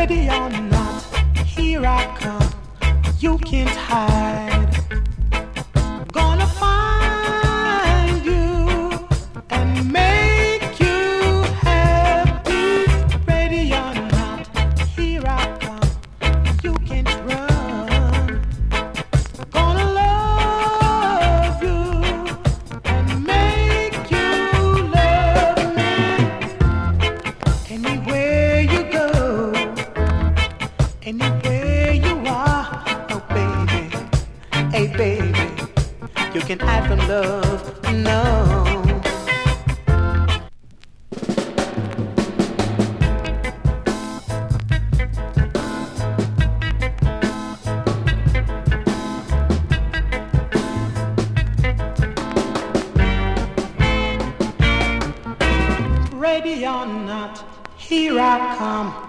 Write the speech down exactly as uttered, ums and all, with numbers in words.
Ready or not, here I come. You can't hide. Gonna find you and make you happy. Ready or not, here I come. You can't run. Gonna love you and make you love me. Anywhere you go, anywhere you are, oh baby, hey baby, you can hide from love, no. Ready or not, here I come.